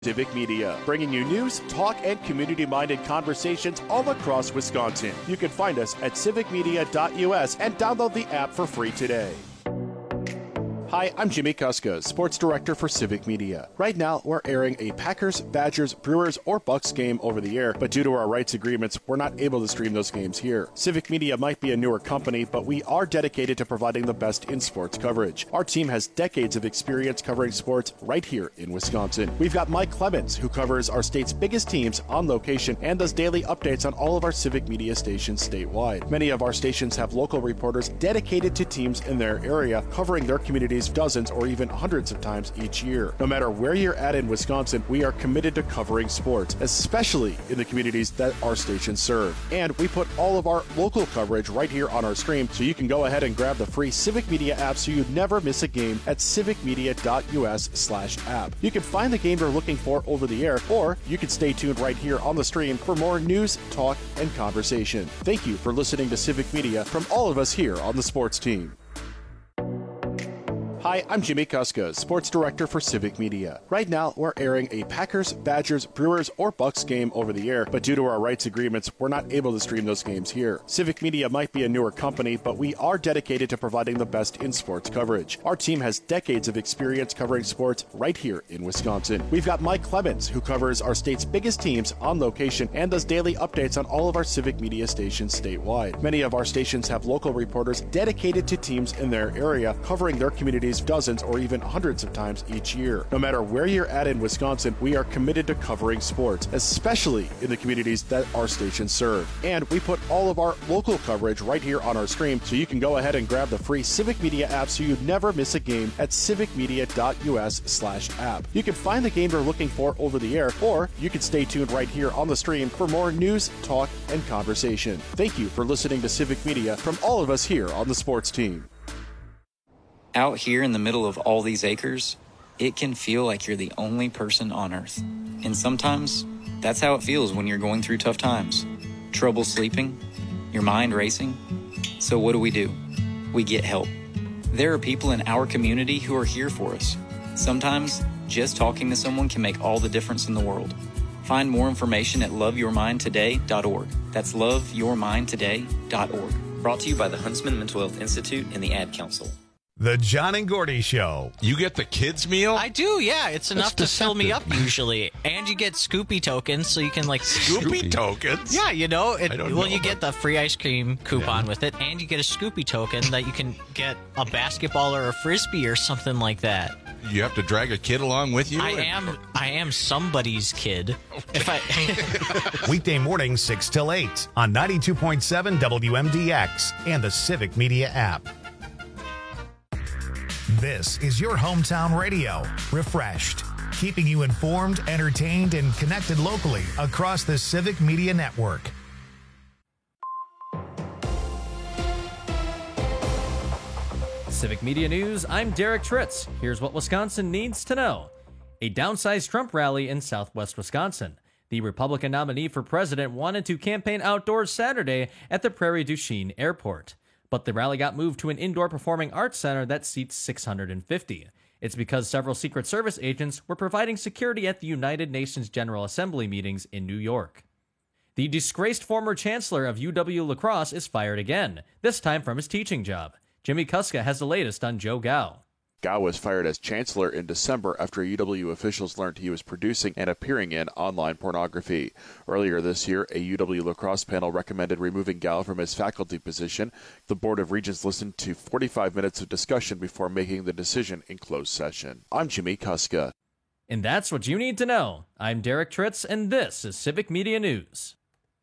Civic Media, bringing you news, talk, and community-minded conversations all across Wisconsin. You can find us at civicmedia.us and download the app for free today. Hi, I'm Jimmy Kuska, Sports Director for Civic Media. Right now, we're airing a Packers, Badgers, Brewers, or Bucks game over the air, but due to our rights agreements, we're not able to stream those games here. Civic Media might be a newer company, but we are dedicated to providing the best in sports coverage. Our team has decades of experience covering sports right here in Wisconsin. We've got Mike Clemens, who covers our state's biggest teams on location and does daily updates on all of our Civic Media stations statewide. Many of our stations have local reporters dedicated to teams in their area, covering their communities dozens or even hundreds of times each year. No matter where you're at in Wisconsin, we are committed to covering sports, especially in the communities that our stations serve. And we put all of our local coverage right here on our stream, so you can go ahead and grab the free Civic Media app so you never miss a game at civicmedia.us/app. You can find the game you're looking for over the air, or you can stay tuned right here on the stream for more news, talk, and conversation. Thank you for listening to Civic Media from all of us here on the sports team. Hi, I'm Jimmy Kuska, Sports Director for Civic Media. Right now, we're airing a Packers, Badgers, Brewers, or Bucks game over the air, but due to our rights agreements, we're not able to stream those games here. Civic Media might be a newer company, but we are dedicated to providing the best in sports coverage. Our team has decades of experience covering sports right here in Wisconsin. We've got Mike Clemens, who covers our state's biggest teams on location and does daily updates on all of our Civic Media stations statewide. Many of our stations have local reporters dedicated to teams in their area, covering their communities dozens or even hundreds of times each year. No matter where you're at in Wisconsin, we are committed to covering sports, especially in the communities that our stations serve. And we put all of our local coverage right here on our stream, so you can go ahead and grab the free Civic Media app so you never miss a game at civicmedia.us/app. You can find the game you're looking for over the air, or you can stay tuned right here on the stream for more news, talk, and conversation. Thank you for listening to Civic Media from all of us here on the sports team. Out here in the middle of all these acres, it can feel like you're the only person on Earth. And sometimes, that's how it feels when you're going through tough times. Trouble sleeping, your mind racing. So what do? We get help. There are people in our community who are here for us. Sometimes, just talking to someone can make all the difference in the world. Find more information at loveyourmindtoday.org. That's loveyourmindtoday.org. Brought to you by the Huntsman Mental Health Institute and the Ad Council. The John and Gordy Show. You get the kids' meal? I do, yeah. It's enough to fill me up usually. And you get Scoopy tokens, so you can Scoopy tokens? Yeah, you know. You get the free ice cream coupon with it, and you get a Scoopy token that you can get a basketball or a Frisbee or something like that. You have to drag a kid along with you? I am somebody's kid. Weekday mornings 6 till 8 on 92.7 WMDX and the Civic Media app. This is your hometown radio, refreshed, keeping you informed, entertained, and connected locally across the Civic Media Network. Civic Media News, I'm Derek Tritz. Here's what Wisconsin needs to know. A downsized Trump rally in southwest Wisconsin. The Republican nominee for president wanted to campaign outdoors Saturday at the Prairie du Chien Airport. But the rally got moved to an indoor performing arts center that seats 650. It's because several Secret Service agents were providing security at the United Nations General Assembly meetings in New York. The disgraced former chancellor of UW-La Crosse is fired again, this time from his teaching job. Jimmy Kuska has the latest on Joe Gao. Gao was fired as chancellor in December after UW officials learned he was producing and appearing in online pornography. Earlier this year, a UW-La Crosse panel recommended removing Gao from his faculty position. The Board of Regents listened to 45 minutes of discussion before making the decision in closed session. I'm Jimmy Kuska. And that's what you need to know. I'm Derek Tritz, and this is Civic Media News.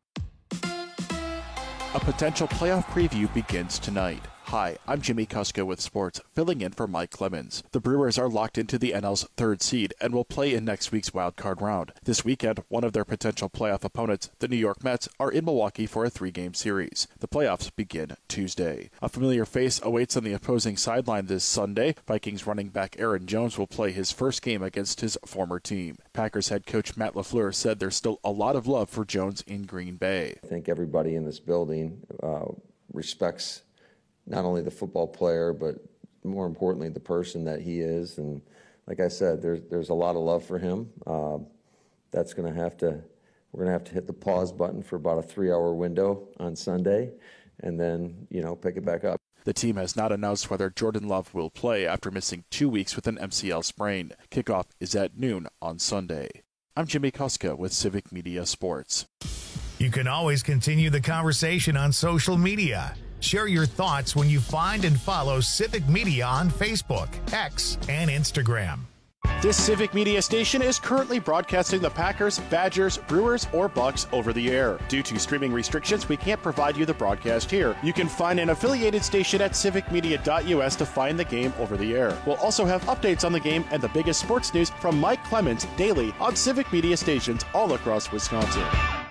A potential playoff preview begins tonight. Hi, I'm Jimmy Kuska with sports, filling in for Mike Clemens. The Brewers are locked into the NL's third seed and will play in next week's wildcard round. This weekend, one of their potential playoff opponents, the New York Mets, are in Milwaukee for a 3-game series. The playoffs begin Tuesday. A familiar face awaits on the opposing sideline this Sunday. Vikings running back Aaron Jones will play his first game against his former team. Packers head coach Matt LaFleur said there's still a lot of love for Jones in Green Bay. I think everybody in this building respects not only the football player, but more importantly, the person that he is. And like I said, there's a lot of love for him. That's going to have to, we're going to have to hit the pause button for about a 3-hour window on Sunday, and then, pick it back up. The team has not announced whether Jordan Love will play after missing 2 weeks with an MCL sprain. Kickoff is at noon on Sunday. I'm Jimmy Kuska with Civic Media Sports. You can always continue the conversation on social media. Share your thoughts when you find and follow Civic Media on Facebook, X, and Instagram. This Civic Media station is currently broadcasting the Packers, Badgers, Brewers, or Bucks over the air. Due to streaming restrictions, we can't provide you the broadcast here. You can find an affiliated station at civicmedia.us to find the game over the air. We'll also have updates on the game and the biggest sports news from Mike Clemens daily on Civic Media stations all across Wisconsin.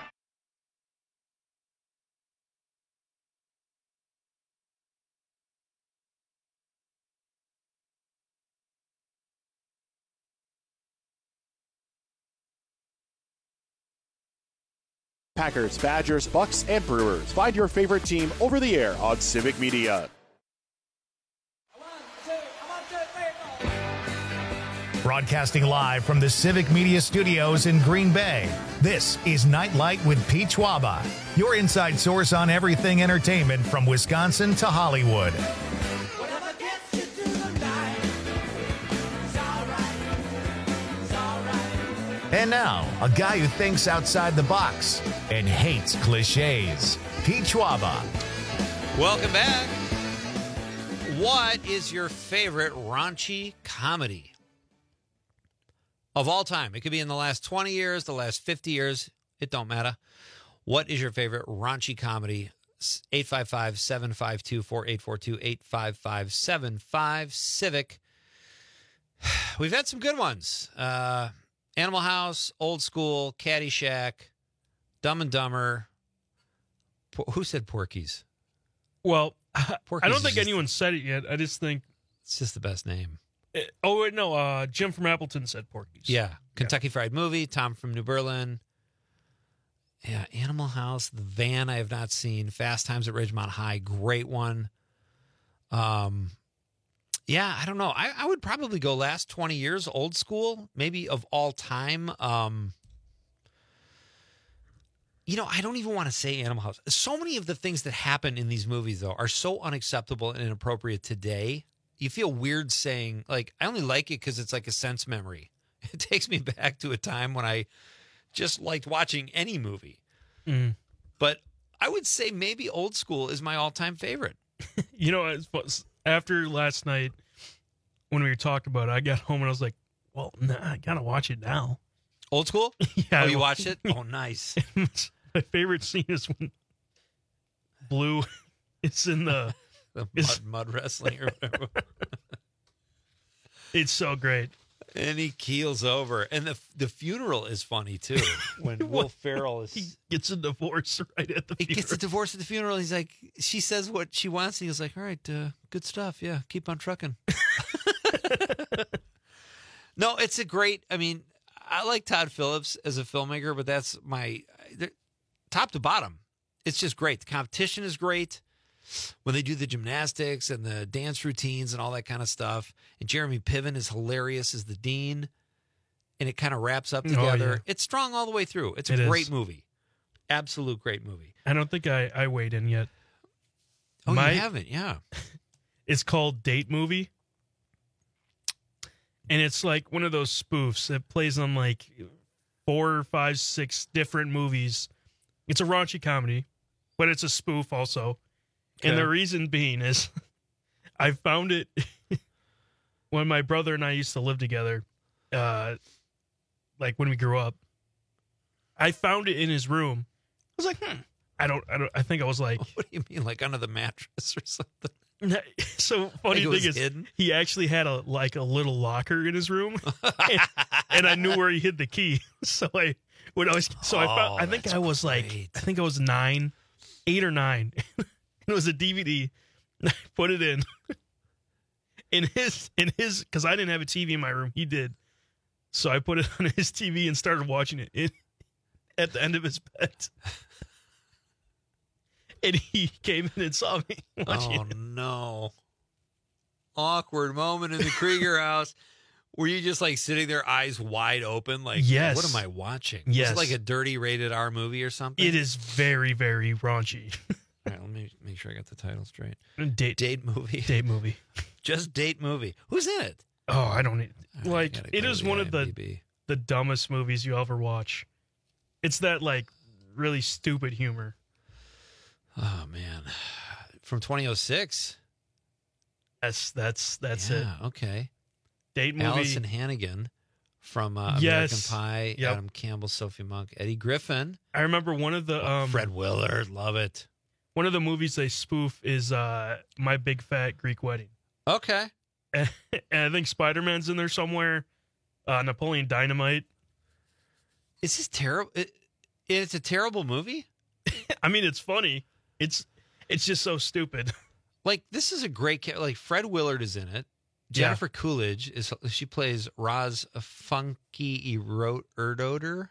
Packers, Badgers, Bucks, and Brewers. Find your favorite team over the air on Civic Media. Broadcasting live from the Civic Media Studios in Green Bay, this is Nightlight with Pete Schwaba, your inside source on everything entertainment from Wisconsin to Hollywood. And now, a guy who thinks outside the box and hates cliches, Pete Schwaba. Welcome back. What is your favorite raunchy comedy of all time? It could be in the last 20 years, the last 50 years. It don't matter. What is your favorite raunchy comedy? 855-752-4842, 855-75-CIVIC. We've had some good ones. Animal House, Old School, Caddyshack, Dumb and Dumber. Who said Porky's? Well, Porky's I don't think anyone said it yet. I just think it's just the best name. Jim from Appleton said Porky's. Yeah. Kentucky Fried Movie, Tom from New Berlin. Yeah, Animal House, The Van I have not seen. Fast Times at Ridgemont High, great one. Yeah, I don't know. I would probably go last 20 years, Old School, maybe of all time. I don't even want to say Animal House. So many of the things that happen in these movies, though, are so unacceptable and inappropriate today. You feel weird saying, I only like it because it's like a sense memory. It takes me back to a time when I just liked watching any movie. Mm. But I would say maybe Old School is my all-time favorite. After last night, when we were talking about it, I got home and I was like, well, I got to watch it now. Old School? Yeah. Oh, you watched it? Oh, nice. My favorite scene is when Blue is in the mud wrestling or whatever. It's so great. And he keels over. And the funeral is funny, too. When Will Ferrell is... He gets a divorce right at the funeral. He gets a divorce at the funeral. He's like, she says what she wants. And he's like, all right, good stuff. Yeah, keep on trucking. No, it's a great... I like Todd Phillips as a filmmaker, but that's top to bottom. It's just great. The competition is great. When they do the gymnastics and the dance routines and all that kind of stuff. And Jeremy Piven is hilarious as the dean. And it kind of wraps up together. Oh, yeah. It's strong all the way through. It's a great movie. Absolute great movie. I don't think I weighed in yet. Oh, you haven't? Yeah. It's called Date Movie. And it's like one of those spoofs that plays on 4, 5, 6 different movies. It's a raunchy comedy, but it's a spoof also. Okay. And the reason being is I found it when my brother and I used to live together, when we grew up. I found it in his room. I was like, I think I was like... What do you mean, under the mattress or something? So funny thing is, hidden? He actually had a little locker in his room, and I knew where he hid the key. So I would always... So I think I was great. I think I was 8 or 9. It was a DVD. I put it in his because I didn't have a TV in my room. He did, so I put it on his TV and started watching it at the end of his bed. And he came in and saw me watching it. No! Awkward moment in the Krieger house. Were you just like sitting there, eyes wide open, like, yes. What am I watching? Yes. Is it like a dirty rated R movie or something? It is very, very raunchy. All right, let me make sure I got the title straight. Date movie. Date movie. Just date movie. Who's in it? Oh, I don't need. Right, Like, it is one of the dumbest movies you ever watch. It's that, like, really stupid humor. Oh, man. From 2006? That's yeah, it. Okay. Date movie. Allison Hannigan from American Yes. Pie, Yep. Adam Campbell, Sophie Monk, Eddie Griffin. I remember one of the Fred Willard, love it. one of the movies they spoof is My Big Fat Greek Wedding. Okay. And I think Spider-Man's in there somewhere. Napoleon Dynamite. Is this terrible? It's a terrible movie? I mean, it's funny. It's just so stupid. Like, this is a great like Fred Willard is in it. Yeah. Jennifer Coolidge she plays Roz Funky Erdoder.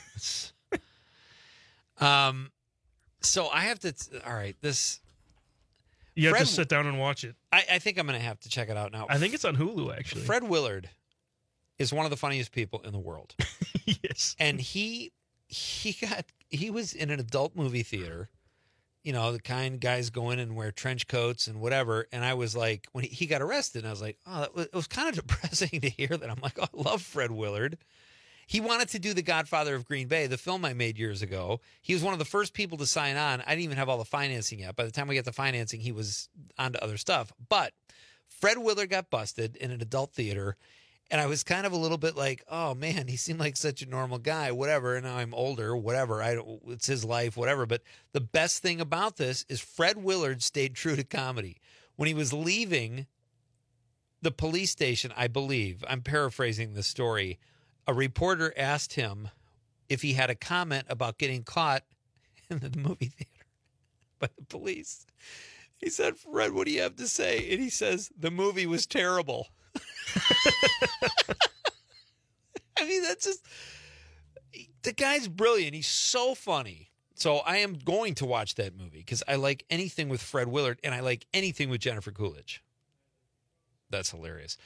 So I have to all right, this You have Fred- to sit down and watch it. I think I'm gonna have to check it out now. I think it's on Hulu, actually. Fred Willard is one of the funniest people in the world. Yes. And he was in an adult movie theater, you know, the kind guys go in and wear trench coats and whatever. And I was like, when he got arrested, and I was like, oh, it was kind of depressing to hear that. I'm like, oh, I love Fred Willard. He wanted to do The Godfather of Green Bay, the film I made years ago. He was one of the first people to sign on. I didn't even have all the financing yet. By the time we got the financing, he was on to other stuff. But Fred Willard got busted in an adult theater. And I was kind of a little bit like, oh, man, he seemed like such a normal guy, whatever. And now I'm older, whatever. It's his life, whatever. But the best thing about this is Fred Willard stayed true to comedy. When he was leaving the police station, I believe, I'm paraphrasing the story, a reporter asked him if he had a comment about getting caught in the movie theater by the police. He said, Fred, what do you have to say? And he says, the movie was terrible. I mean, that's just, the guy's brilliant. He's so funny. So I am going to watch that movie because I like anything with Fred Willard and I like anything with Jennifer Coolidge. That's hilarious.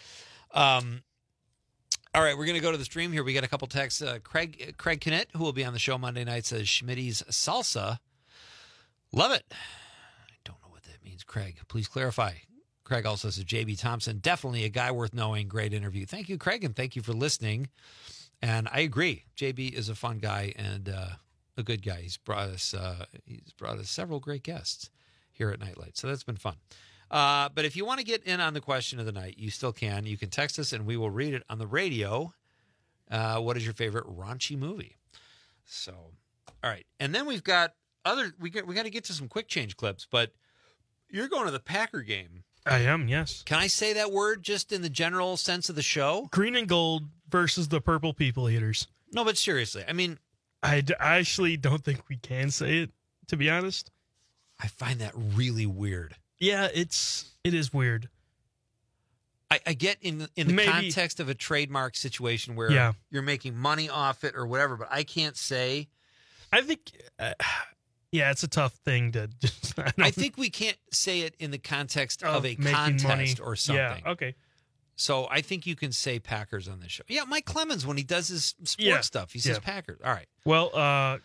All right, we're going to go to the stream here. We got a couple texts. Craig Kinnett, who will be on the show Monday night, says Schmitty's salsa. Love it. I don't know what that means, Craig. Please clarify. Craig also says J.B. Thompson, definitely a guy worth knowing. Great interview. Thank you, Craig, and thank you for listening. And I agree. J.B. is a fun guy and a good guy. He's brought us several great guests here at Nightlight, so that's been fun. But if you want to get in on the question of the night, you still can. You can text us, and we will read it on the radio. What is your favorite raunchy movie? So, all right. And then we've got we got to get to some quick change clips, but you're going to the Packer game. I am, yes. Can I say that word just in the general sense of the show? Green and gold versus the purple people eaters. No, but seriously, I mean, I actually don't think we can say it, to be honest. I find that really weird. Yeah, it is weird. I get in the context of a trademark situation where you're making money off it or whatever, but I can't say. I think, it's a tough thing to just. I think we can't say it in the context of a contest money. Or something. Yeah, okay. So I think you can say Packers on this show. Yeah, Mike Clemens, when he does his sports stuff, he says Packers. All right. Well,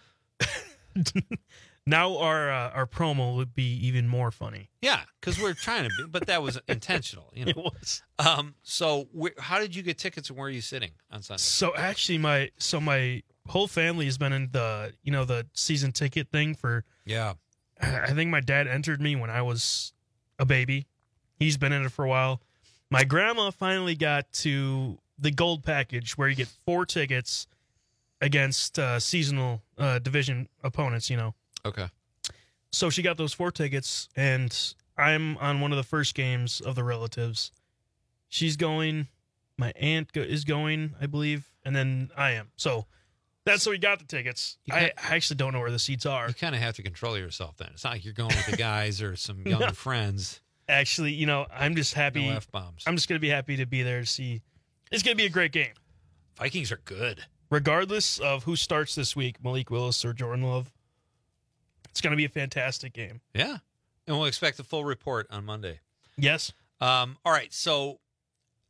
now our promo would be even more funny. Yeah, because we're trying to be, but that was intentional. You know? It was. So how did you get tickets and where are you sitting on Sunday? So actually, my whole family has been in the season ticket thing for. Yeah. I think my dad entered me when I was a baby. He's been in it for a while. My grandma finally got to the gold package where you get 4 tickets against seasonal division opponents, Okay. So she got those 4 tickets, and I'm on one of the first games of the relatives. She's going. My aunt is going, I believe, and then I am. So that's how we got the tickets. I actually don't know where the seats are. You kind of have to control yourself then. It's not like you're going with the guys or some young friends. Actually, I'm just happy. No F-bombs. I'm just going to be happy to be there to see. It's going to be a great game. Vikings are good. Regardless of who starts this week, Malik Willis or Jordan Love, it's going to be a fantastic game. Yeah. And we'll expect a full report on Monday. Yes. All right. So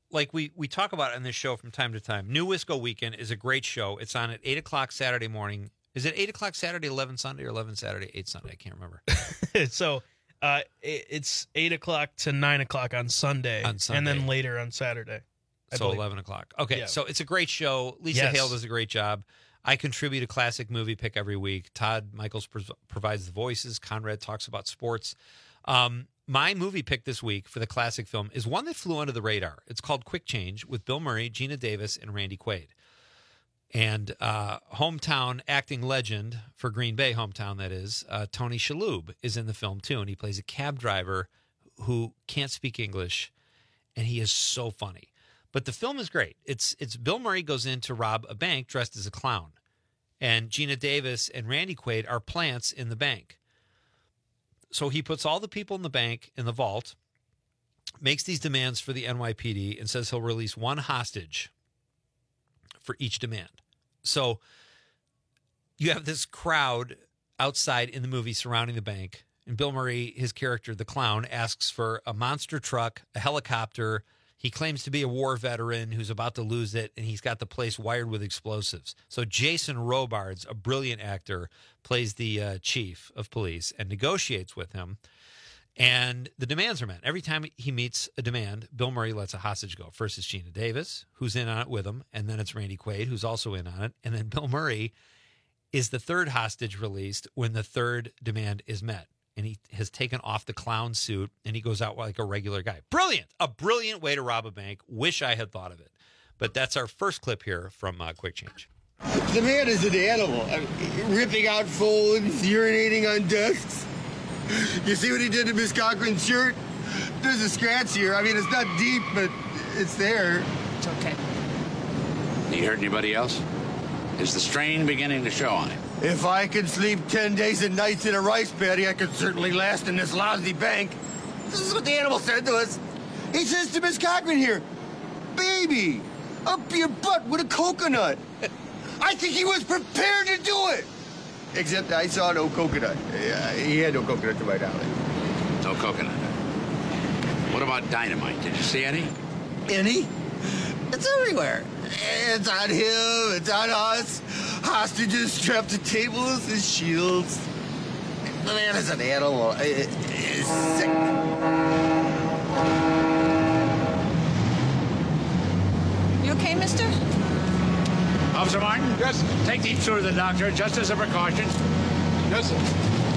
like we talk about on this show from time to time, New Wisco Weekend is a great show. It's on at 8 o'clock Saturday morning. Is it 8 o'clock Saturday, 11 Sunday, or 11 Saturday, 8 Sunday? I can't remember. So it's 8 o'clock to 9 o'clock on Sunday. And then later on Saturday. So 11 o'clock. Okay, so it's a great show. Lisa Hale does a great job. I contribute a classic movie pick every week. Todd Michaels provides the voices. Conrad talks about sports. My movie pick this week for the classic film is one that flew under the radar. It's called Quick Change with Bill Murray, Gina Davis, and Randy Quaid. And hometown acting legend for Green Bay, hometown that is, Tony Shalhoub is in the film too, and he plays a cab driver who can't speak English, and he is so funny. But the film is great. It's Bill Murray goes in to rob a bank dressed as a clown, and Gina Davis and Randy Quaid are plants in the bank. So he puts all the people in the bank in the vault, makes these demands for the NYPD, and says he'll release one hostage for each demand. So you have this crowd outside in the movie surrounding the bank, and Bill Murray, his character, the clown, asks for a monster truck, a helicopter. He claims to be a war veteran who's about to lose it, and he's got the place wired with explosives. So Jason Robards, a brilliant actor, plays the chief of police and negotiates with him. And the demands are met. Every time he meets a demand, Bill Murray lets a hostage go. First it's Gina Davis, who's in on it with him, and then it's Randy Quaid, who's also in on it. And then Bill Murray is the third hostage released when the third demand is met. And he has taken off the clown suit, and he goes out like a regular guy. Brilliant. A brilliant way to rob a bank. Wish I had thought of it. But that's our first clip here from Quick Change. The man is an animal. I mean, ripping out folds, urinating on desks. You see what he did to Miss Cochran's shirt? There's a scratch here. I mean, it's not deep, but it's there. It's okay. You hurt anybody else? Is the strain beginning to show on him? If I could sleep 10 days and nights in a rice paddy, I could certainly last in this lousy bank. This is what the animal said to us. He says to Miss Cochran here, "Baby, up your butt with a coconut." I think he was prepared to do it. Except I saw no coconut. He had no coconut to my knowledge. No coconut. What about dynamite? Did you see any? Any? It's everywhere. It's on him. It's on us. Hostages strapped to tables as shields. The man is an animal. It's sick. You okay, mister? Officer Martin? Yes. Take these two to the doctor, just as a precaution. Yes, sir.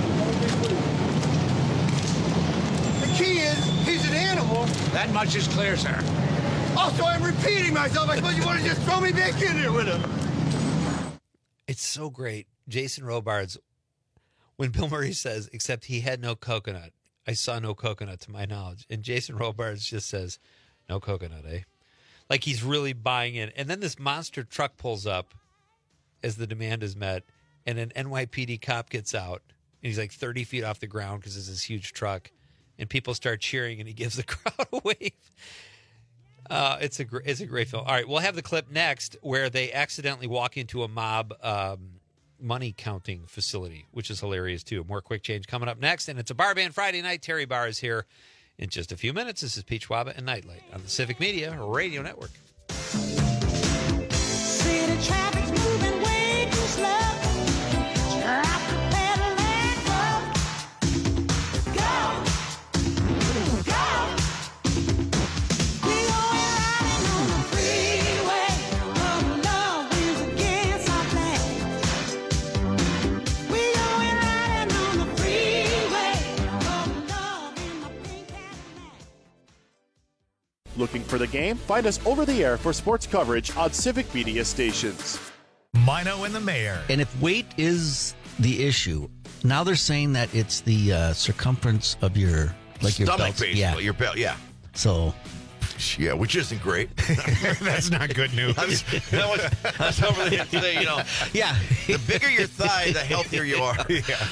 The key is, he's an animal. That much is clear, sir. Also, I'm repeating myself. I suppose you want to just throw me back in there with him. It's so great. Jason Robards, when Bill Murray says, except he had no coconut. I saw no coconut to my knowledge. And Jason Robards just says, no coconut, eh? Like he's really buying in. And then this monster truck pulls up as the demand is met, and an NYPD cop gets out, and he's like 30 feet off the ground because it's this huge truck, and people start cheering, and he gives the crowd a wave. It's a great film. All right, we'll have the clip next where they accidentally walk into a mob money counting facility, which is hilarious too. More Quick Change coming up next, and it's a Bar Band Friday night. Terry Barr is here in just a few minutes. This is Peach Waba and Nightlight on the Civic Media Radio Network. City traffic's moving way too slow. Drop the pedal and go. Go. We going riding on the freeway. Oh, love is against our plans. We going riding on the freeway. Oh, love in my pink Cadillac. Looking for the game? Find us over the air for sports coverage on Civic Media stations. Mino and the Mayor. And if weight is the issue, now they're saying that it's the circumference of your stomach, belt. basically. Your belt, yeah. So, yeah, which isn't great. That's not good news. That's over there today, you know. Yeah. The bigger your thigh, the healthier you are.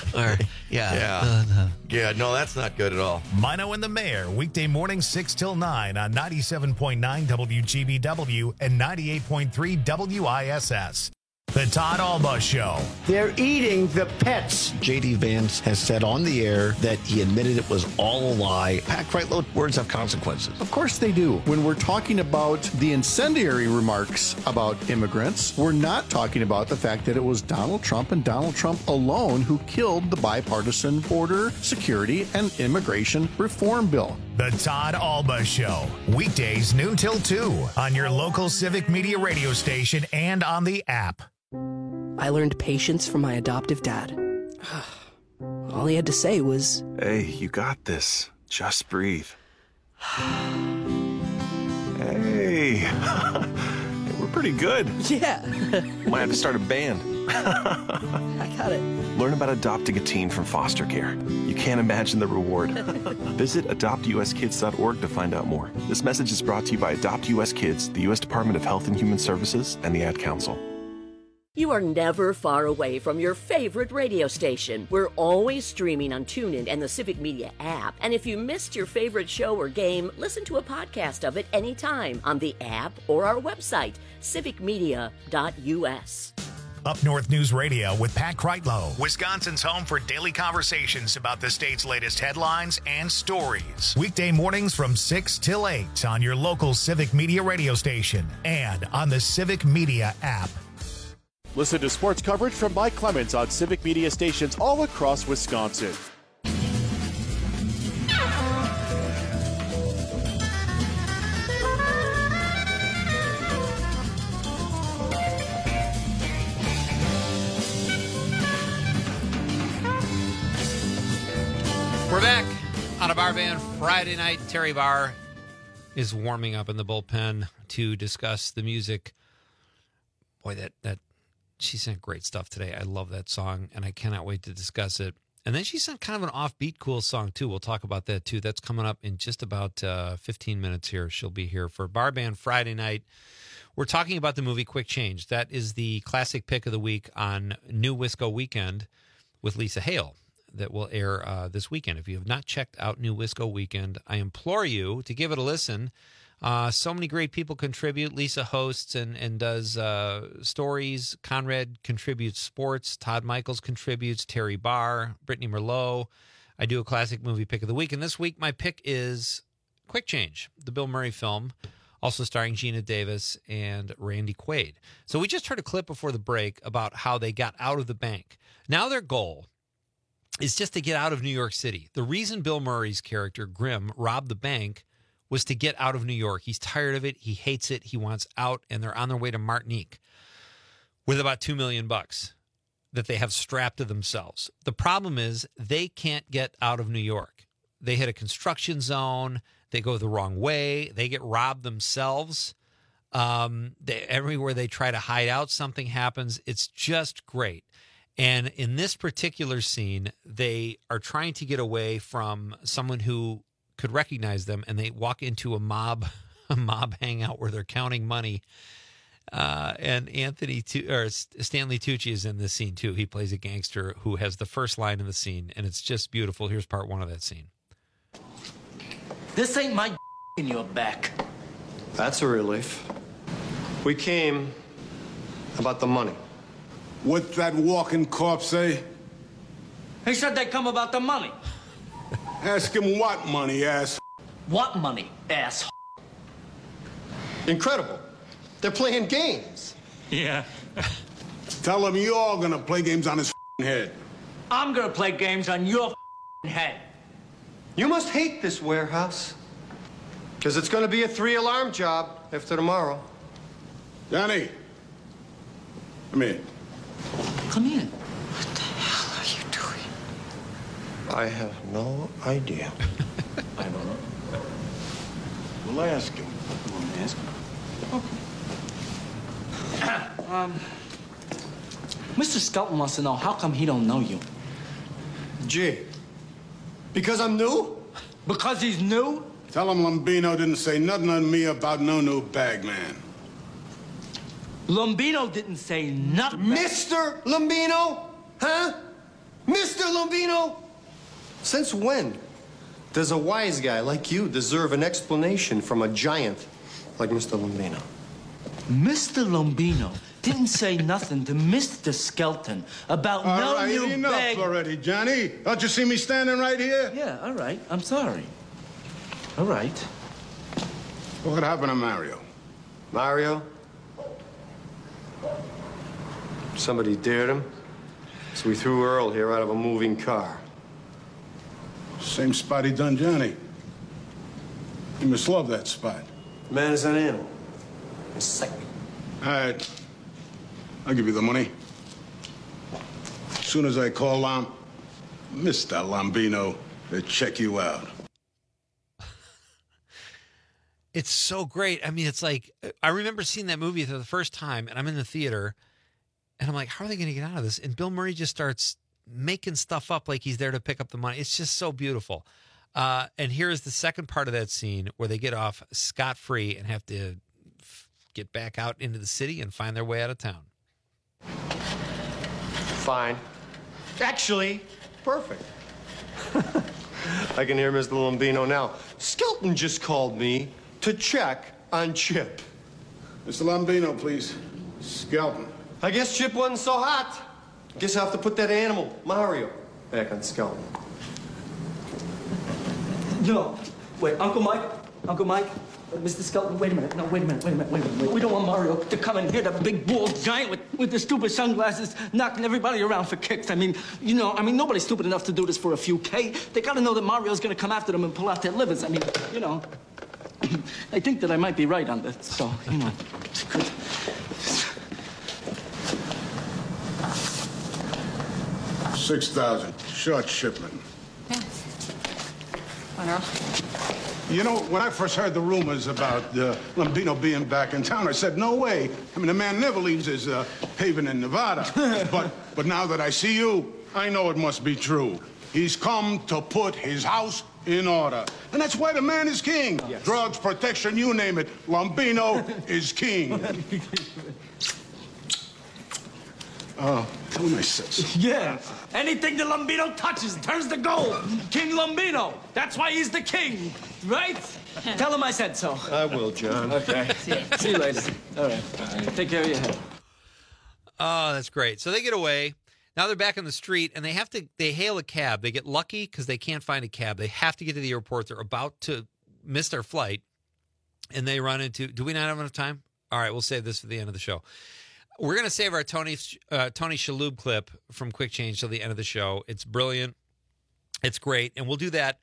Yeah, no, that's not good at all. Mino and the Mayor, weekday morning 6 till 9 on 97.9 WGBW and 98.3 WISS. The Todd Alba Show. They're eating the pets. J.D. Vance has said on the air that he admitted it was all a lie. Pat Kreitlow, words have consequences. Of course they do. When we're talking about the incendiary remarks about immigrants, we're not talking about the fact that it was Donald Trump and Donald Trump alone who killed the bipartisan border security and immigration reform bill. The Todd Alba Show. Weekdays noon till 2 on your local Civic Media radio station and on the app. I learned patience from my adoptive dad. All he had to say was, "Hey, you got this. Just breathe." Hey, we're pretty good. Yeah. Might have to start a band. I got it. Learn about adopting a teen from foster care. You can't imagine the reward. Visit adoptuskids.org to find out more. This message is brought to you by Adopt US Kids, the U.S. Department of Health and Human Services, and the Ad Council. You are never far away from your favorite radio station. We're always streaming on TuneIn and the Civic Media app. And if you missed your favorite show or game, listen to a podcast of it anytime on the app or our website, civicmedia.us. Up North News Radio with Pat Kreitlow, Wisconsin's home for daily conversations about the state's latest headlines and stories. Weekday mornings from 6 till 8 on your local Civic Media radio station and on the Civic Media app. Listen to sports coverage from Mike Clemens on Civic Media stations all across Wisconsin. We're back on a Bar Band Friday night. Terry Barr is warming up in the bullpen to discuss the music. Boy, that she sent great stuff today. I love that song, and I cannot wait to discuss it. And then she sent kind of an offbeat, cool song, too. We'll talk about that, too. That's coming up in just about 15 minutes here. She'll be here for Bar Band Friday night. We're talking about the movie Quick Change. That is the classic pick of the week on New Wisco Weekend with Lisa Hale that will air this weekend. If you have not checked out New Wisco Weekend, I implore you to give it a listen. So many great people contribute. Lisa hosts and does stories. Conrad contributes sports. Todd Michaels contributes. Terry Barr, Brittany Merlot. I do a classic movie pick of the week. And this week, my pick is Quick Change, the Bill Murray film, also starring Gina Davis and Randy Quaid. So we just heard a clip before the break about how they got out of the bank. Now their goal is just to get out of New York City. The reason Bill Murray's character, Grim, robbed the bank was to get out of New York. He's tired of it. He hates it. He wants out, and they're on their way to Martinique with about $2 million that they have strapped to themselves. The problem is they can't get out of New York. They hit a construction zone. They go the wrong way. They get robbed themselves. Everywhere they try to hide out, something happens. It's just great. And in this particular scene, they are trying to get away from someone who could recognize them, and they walk into a mob hangout where they're counting money. And Stanley Tucci is in this scene too. He plays a gangster who has the first line in the scene, and it's just beautiful. Here's part one of that scene. This ain't my in your back. That's a relief. We came about the money. What'd that walking corpse say? He said they come about the money. Ask him what money, ass. What money, ass? Incredible. They're playing games. Yeah. Tell him you're all gonna play games on his head. I'm gonna play games on your head. You must hate this warehouse. Because it's gonna be a 3-alarm job after tomorrow. Danny. Come here. Come in. I have no idea. I don't know. We'll ask him. We'll ask him. Okay. Mr. Skelton wants to know how come he don't know you. Gee. Because I'm new? Because he's new? Tell him Lombino didn't say nothing to me about no new bag man. Lombino didn't say nothing. Mr. Lombino? Huh? Mr. Lombino? Since when does a wise guy like you deserve an explanation from a giant like Mr. Lombino? Mr. Lombino didn't say nothing to Mr. Skelton about All right, new enough bag. already, Johnny. Don't you see me standing right here? Yeah, all right. I'm sorry. All right. What happened to Mario? Mario? Somebody dared him, so we threw Earl here out of a moving car. Same spot he done Johnny. You must love that spot. Man is an animal. He's sick. All right. I'll give you the money. As soon as I call Mr. Lombino, to check you out. It's so great. I mean, it's like, I remember seeing that movie for the first time, and I'm in the theater, and I'm like, how are they going to get out of this? And Bill Murray just starts making stuff up like he's there to pick up the money. It's just so beautiful. And here's the second part of that scene where they get off scot-free and have to get back out into the city and find their way out of town. Fine. Actually, perfect. I can hear Mr. Lombino now. Skelton just called me to check on Chip. Mr. Lombino, please. Skelton. I guess Chip wasn't so hot. Guess I have to put that animal, Mario, back on Skelton. No. Wait, Uncle Mike? Mr. Skelton, wait a minute. No, wait a minute. We don't want Mario to come in here, that big bald giant with the stupid sunglasses, knocking everybody around for kicks. I mean, nobody's stupid enough to do this for a few K. They gotta know that Mario's gonna come after them and pull out their livers. I mean, I think that I might be right on this, so, it's good. $6,000. Short shipment. You know, when I first heard the rumors about Lombino being back in town, I said, no way. I mean, the man never leaves his haven in Nevada. but now that I see you, I know it must be true. He's come to put his house in order. And that's why the man is king. Yes. Drugs, protection, you name it. Lombino is king. Tell him I said so. Yeah. Anything that Lombino touches turns to gold. King Lombino. That's why he's the king, right? Tell him I said so. I will, John. Okay. See you later. All right. Take care of your head. Oh, that's great. So they get away. Now they're back on the street, and they hail a cab. They get lucky because they can't find a cab. They have to get to the airport. They're about to miss their flight, and they run into... Do we not have enough time? All right, we'll save this for the end of the show. We're going to save our Tony Shalhoub clip from Quick Change till the end of the show. It's brilliant. It's great. And we'll do that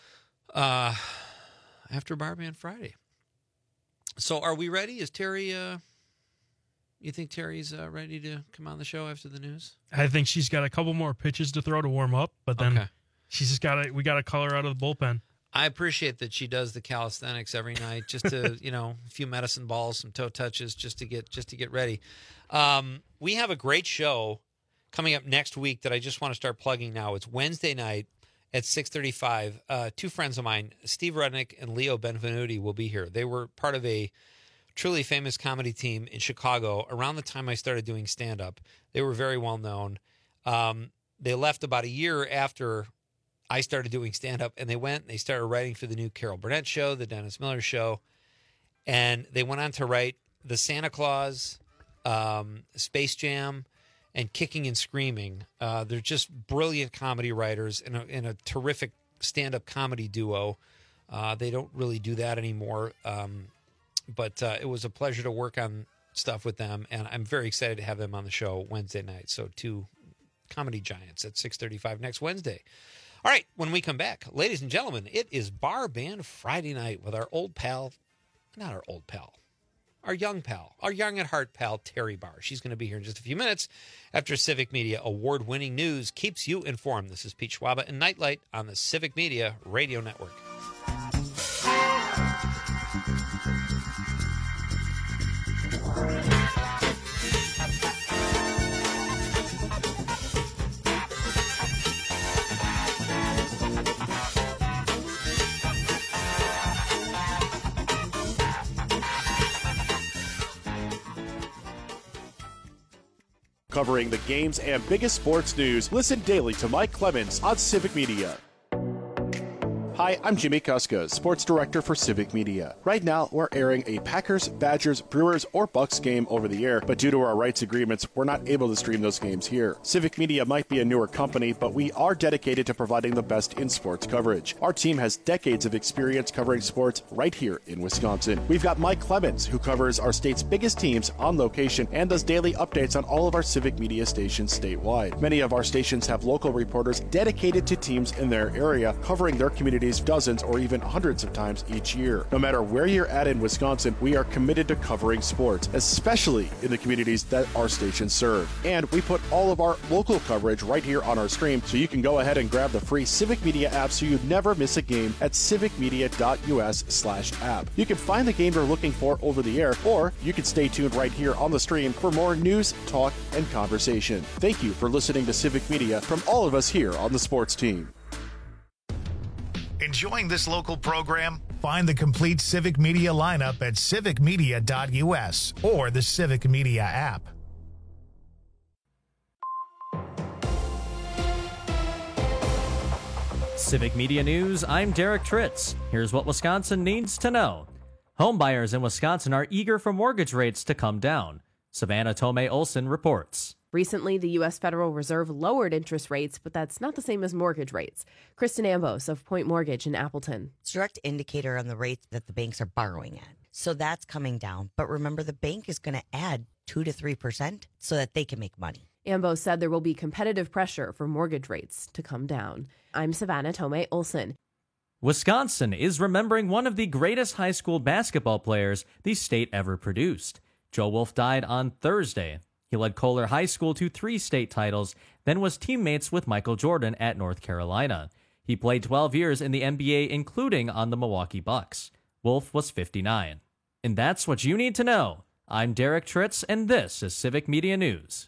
after Barband Friday. So are we ready? Is Terry... You think Terry's ready to come on the show after the news? I think she's got a couple more pitches to throw to warm up, but then she's just we got to call her out of the bullpen. I appreciate that she does the calisthenics every night, just to a few medicine balls, some toe touches, just to get ready. We have a great show coming up next week that I just want to start plugging now. It's Wednesday night at 6:35. Two friends of mine, Steve Rudnick and Leo Benvenuti, will be here. They were part of a truly famous comedy team in Chicago around the time I started doing stand-up. They were very well known. They left about a year after I started doing stand-up, and they started writing for the new Carol Burnett show, the Dennis Miller show, and they went on to write The Santa Claus, Space Jam, and Kicking and Screaming. They're just brilliant comedy writers in a terrific stand-up comedy duo. They don't really do that anymore, but it was a pleasure to work on stuff with them, and I'm very excited to have them on the show Wednesday night. So two comedy giants at 6:35 next Wednesday. All right, when we come back, ladies and gentlemen, it is Bar Band Friday night with our old pal, not our old pal, our young pal, our young at heart pal, Terry Barr. She's going to be here in just a few minutes after Civic Media award-winning news keeps you informed. This is Pete Schwaba and Nightlight on the Civic Media Radio Network. Covering the games and biggest sports news, listen daily to Mike Clemens on Civic Media. Hi, I'm Jimmy Kuska, Sports Director for Civic Media. Right now, we're airing a Packers, Badgers, Brewers, or Bucks game over the air, but due to our rights agreements, we're not able to stream those games here. Civic Media might be a newer company, but we are dedicated to providing the best in sports coverage. Our team has decades of experience covering sports right here in Wisconsin. We've got Mike Clemens, who covers our state's biggest teams on location and does daily updates on all of our Civic Media stations statewide. Many of our stations have local reporters dedicated to teams in their area, covering their communities dozens or even hundreds of times each year. No matter where you're at in Wisconsin, we are committed to covering sports, especially in the communities that our stations serve. And we put all of our local coverage right here on our stream, so you can go ahead and grab the free Civic Media app so you never miss a game at civicmedia.us/app. You can find the game you're looking for over the air, or you can stay tuned right here on the stream for more news, talk, and conversation. Thank you for listening to Civic Media from all of us here on the sports team. Enjoying this local program? Find the complete Civic Media lineup at civicmedia.us or the Civic Media app. Civic Media News, I'm Derek Tritz. Here's what Wisconsin needs to know. Home buyers in Wisconsin are eager for mortgage rates to come down. Savannah Tomei Olson reports. Recently, the U.S. Federal Reserve lowered interest rates, but that's not the same as mortgage rates. Kristen Ambos of Point Mortgage in Appleton. It's a direct indicator on the rates that the banks are borrowing at. So that's coming down. But remember, the bank is going to add 2 to 3% so that they can make money. Ambos said there will be competitive pressure for mortgage rates to come down. I'm Savannah Tomei Olson. Wisconsin is remembering one of the greatest high school basketball players the state ever produced. Joe Wolf died on Thursday. He led Kohler High School to 3 state titles, then was teammates with Michael Jordan at North Carolina. He played 12 years in the NBA, including on the Milwaukee Bucks. Wolf was 59. And that's what you need to know. I'm Derek Tritz, and this is Civic Media News.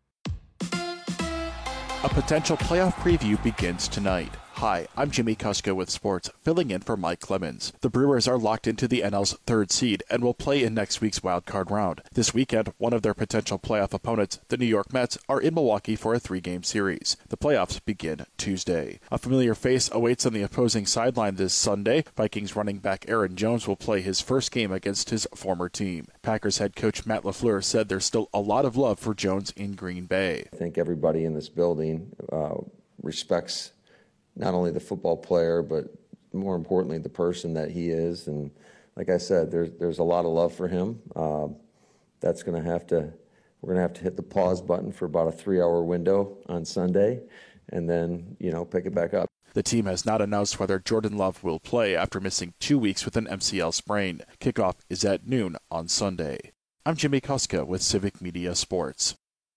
A potential playoff preview begins tonight. Hi, I'm Jimmy Kuska with sports, filling in for Mike Clemens. The Brewers are locked into the NL's 3rd seed and will play in next week's wildcard round. This weekend, one of their potential playoff opponents, the New York Mets, are in Milwaukee for a 3-game series. The playoffs begin Tuesday. A familiar face awaits on the opposing sideline this Sunday. Vikings running back Aaron Jones will play his first game against his former team. Packers head coach Matt LaFleur said there's still a lot of love for Jones in Green Bay. I think everybody in this building respects not only the football player, but more importantly, the person that he is. And like I said, there's a lot of love for him. We're going to have to hit the pause button for about a 3-hour window on Sunday and then, pick it back up. The team has not announced whether Jordan Love will play after missing 2 weeks with an MCL sprain. Kickoff is at noon on Sunday. I'm Jimmy Kuska with Civic Media Sports.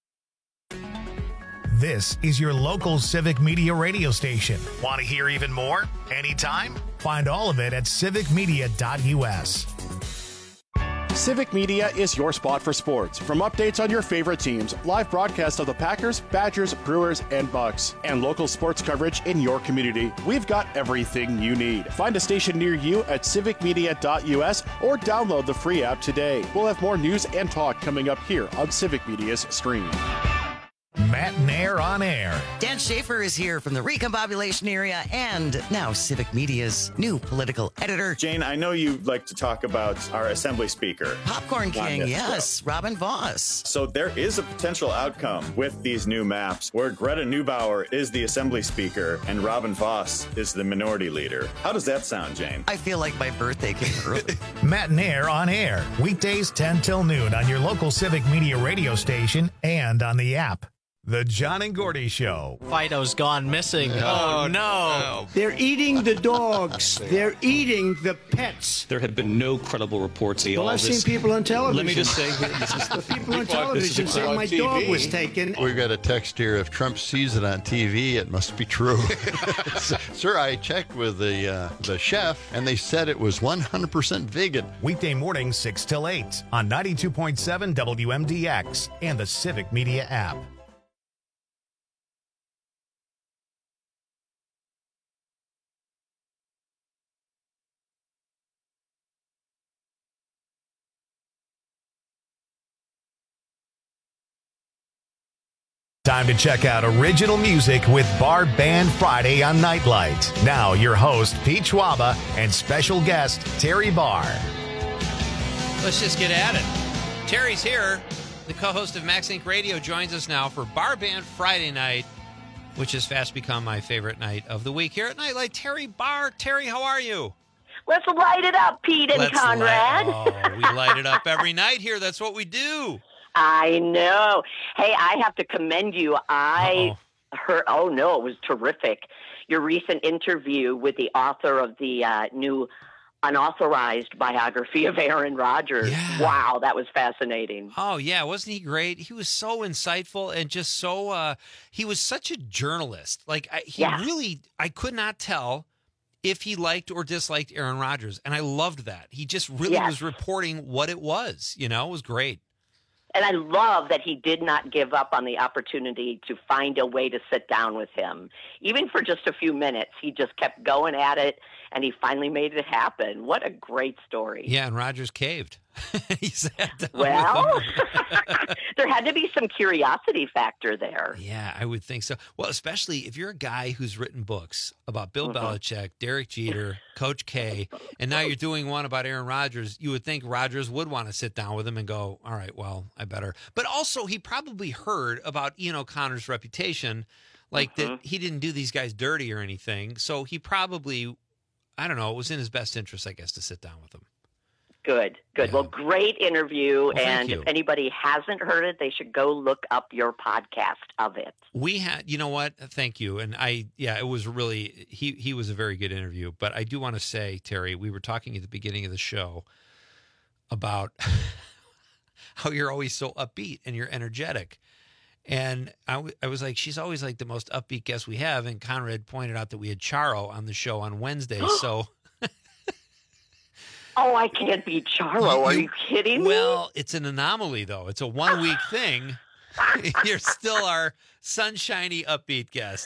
This is your local Civic Media radio station. Want to hear even more? Anytime? Find all of it at civicmedia.us. Civic Media is your spot for sports. From updates on your favorite teams, live broadcasts of the Packers, Badgers, Brewers, and Bucks, and local sports coverage in your community, we've got everything you need. Find a station near you at civicmedia.us or download the free app today. We'll have more news and talk coming up here on Civic Media's stream. Matt Nair on air. Dan Schaefer is here from the Recombobulation area and now Civic Media's new political editor. Jane, I know you like to talk about our Assembly Speaker. Popcorn King, yes, Robin Voss. So there is a potential outcome with these new maps where Greta Neubauer is the Assembly Speaker and Robin Voss is the Minority Leader. How does that sound, Jane? I feel like my birthday came early. Matt Nair on air, weekdays 10 till noon on your local Civic Media radio station and on the app. The John and Gordy Show. Fido's gone missing. Oh, no. They're eating the dogs. They're eating the pets. There have been no credible reports. Well, I've seen people on television. Let me just say, this is the people on television saying my dog was taken. We've got a text here. If Trump sees it on TV, it must be true. Sir, I checked with the chef, and they said it was 100% vegan. Weekday mornings 6 till 8 on 92.7 WMDX and the Civic Media app. Time to check out original music with Bar Band Friday on Nightlight. Now, your host, Pete Schwaba, and special guest, Terry Barr. Let's just get at it. Terry's here. The co-host of Max Inc. Radio joins us now for Bar Band Friday night, which has fast become my favorite night of the week here at Nightlight. Terry Barr. Terry, how are you? Let's light it up, Pete and Conrad. We light it up every night here. That's what we do. I know. Hey, I have to commend you. I heard, it was terrific. Your recent interview with the author of the new unauthorized biography of Aaron Rodgers. Yeah. Wow, that was fascinating. Oh, yeah. Wasn't he great? He was so insightful and just so, he was such a journalist. Like, I could not tell if he liked or disliked Aaron Rodgers. And I loved that. He just really was reporting what it was. You know, it was great. And I love that he did not give up on the opportunity to find a way to sit down with him. Even for just a few minutes, he just kept going at it, and he finally made it happen. What a great story. Yeah, and Rodgers caved. He sat down well, there had to be some curiosity factor there. Yeah, I would think so. Well, especially if you're a guy who's written books about Bill Belichick, Derek Jeter, Coach K, and now you're doing one about Aaron Rodgers, you would think Rodgers would want to sit down with him and go, all right, well, I better. But also, he probably heard about Ian O'Connor's reputation, like that he didn't do these guys dirty or anything. So he probably, I don't know, it was in his best interest, I guess, to sit down with him. Good. Yeah. Well, great interview. Well, and if anybody hasn't heard it, they should go look up your podcast of it. We had, you know what? Thank you. And it was really, he was a very good interview. But I do want to say, Terry, we were talking at the beginning of the show about how you're always so upbeat and you're energetic. And I was like, she's always like the most upbeat guest we have. And Conrad pointed out that we had Charo on the show on Wednesday. So. Oh, I can't be Charo. Are you kidding me? Well, it's an anomaly, though. It's a 1 week thing. You're still our sunshiny, upbeat guest.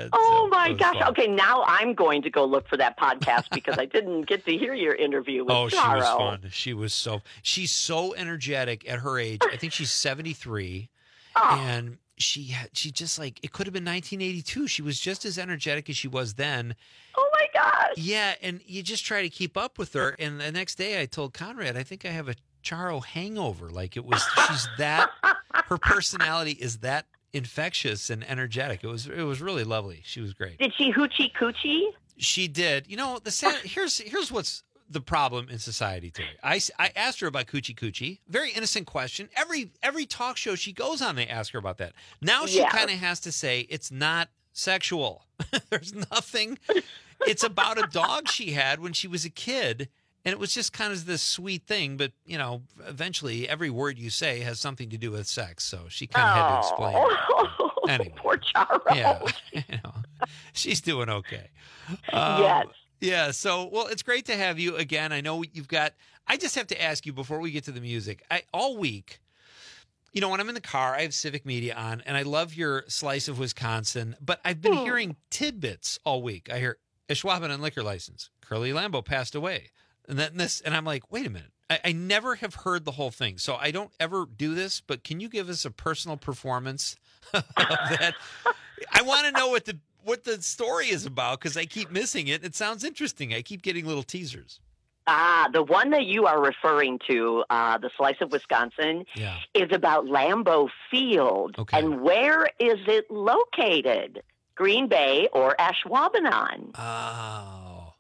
My gosh. Fun. Okay, now I'm going to go look for that podcast because I didn't get to hear your interview with Charo. She was fun. She's so energetic at her age. I think she's 73. And she just like, it could have been 1982. She was just as energetic as she was then. Oh my gosh. Yeah, and you just try to keep up with her. And the next day I told Conrad, I think I have a Charo hangover. Like she's that, her personality is that infectious and energetic. It was really lovely. She was great. Did she hoochie coochie? She did. You know, here's what's the problem in society, Terry. I asked her about coochie coochie. Very innocent question. Every talk show she goes on, they ask her about that. Now she kind of has to say it's not sexual. There's nothing. It's about a dog she had when she was a kid, and it was just kind of this sweet thing. But you know, eventually, every word you say has something to do with sex. So she kind of had to explain it. Anyway, poor Charo. Yeah, she's doing okay. Yes. Yeah, so, well, it's great to have you again. I know you've got, I just have to ask you before we get to the music. All week, you know, when I'm in the car, I have Civic Media on, and I love your slice of Wisconsin, but I've been hearing tidbits all week. I hear Ashwaubenon on liquor license. Curly Lambeau passed away. And then this, and I'm like, wait a minute. I never have heard the whole thing, so I don't ever do this, but can you give us a personal performance of that? I want to know what the story is about because I keep missing it. It sounds interesting. I keep getting little teasers. The one that you are referring to, the Slice of Wisconsin, is about Lambeau Field. Okay. And where is it located? Green Bay or Ashwaubenon? Oh.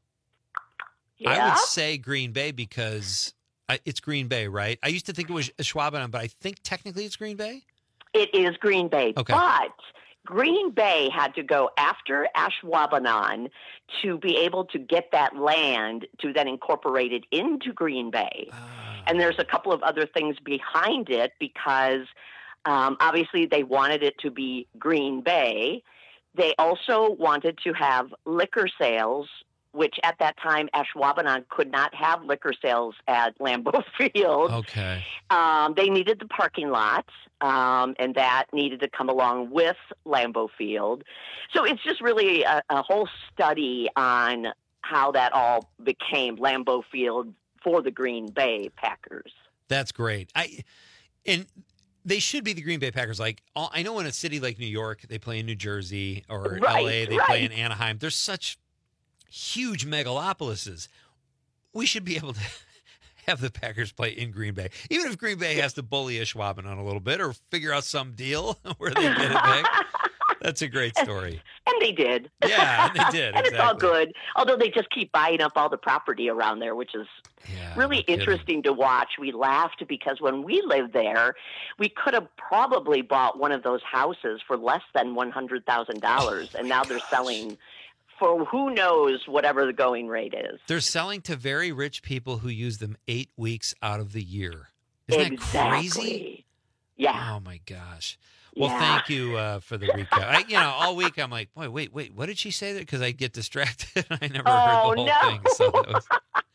Yeah? I would say Green Bay because it's Green Bay, right? I used to think it was Ashwaubenon, but I think technically it's Green Bay? It is Green Bay. Okay. But Green Bay had to go after Ashwaubenon to be able to get that land to then incorporate it into Green Bay. And there's a couple of other things behind it because obviously they wanted it to be Green Bay. They also wanted to have liquor sales, which at that time Ashwaubenon could not have liquor sales at Lambeau Field. Okay. They needed the parking lot, and that needed to come along with Lambeau Field. So it's just really a whole study on how that all became Lambeau Field for the Green Bay Packers. That's great. And They should be the Green Bay Packers. Like, I know in a city like New York, they play in New Jersey, or L.A., they play in Anaheim. There's such huge megalopolises. We should be able to have the Packers play in Green Bay. Even if Green Bay has to bully Schwaben on a little bit or figure out some deal where they get it back. That's a great story. And they did. Yeah, they did. And it's all good. Although they just keep buying up all the property around there, which is really interesting to watch. We laughed because when we lived there, we could have probably bought one of those houses for less than $100,000. And now they're selling for who knows whatever the going rate is. They're selling to very rich people who use them 8 weeks out of the year. Isn't that crazy? Yeah. Oh, my gosh. Well, thank you for the recap. All week I'm like, boy, wait, what did she say there? Because I get distracted. I never heard the whole thing. So that was...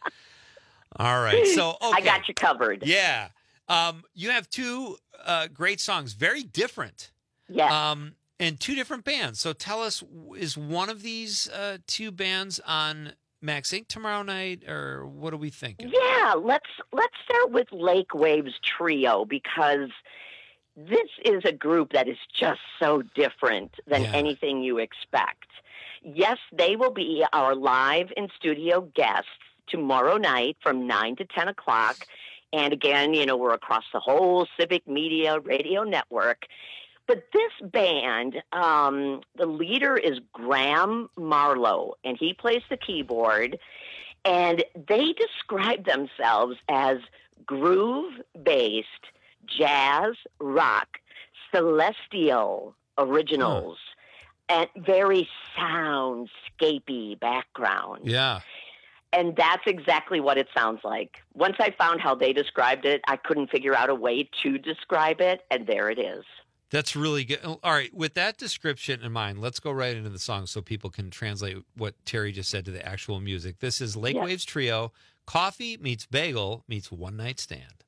All right. So okay. I got you covered. Yeah. You have two great songs, very different. Yeah. And two different bands. So tell us, is one of these two bands on Max Inc. tomorrow night, or what are we thinking? Yeah, let's start with Lake Waves Trio, because this is a group that is just so different than anything you expect. Yes, they will be our live in-studio guests tomorrow night from 9 to 10 o'clock. And again, we're across the whole Civic Media radio network. But this band, the leader is Graham Marlowe, and he plays the keyboard. And they describe themselves as groove-based, jazz, rock, celestial originals, and very soundscapey background. Yeah. And that's exactly what it sounds like. Once I found how they described it, I couldn't figure out a way to describe it, and there it is. That's really good. All right, with that description in mind, let's go right into the song so people can translate what Terry just said to the actual music. This is Lake Waves Trio, Coffee Meets Bagel Meets One Night Stand.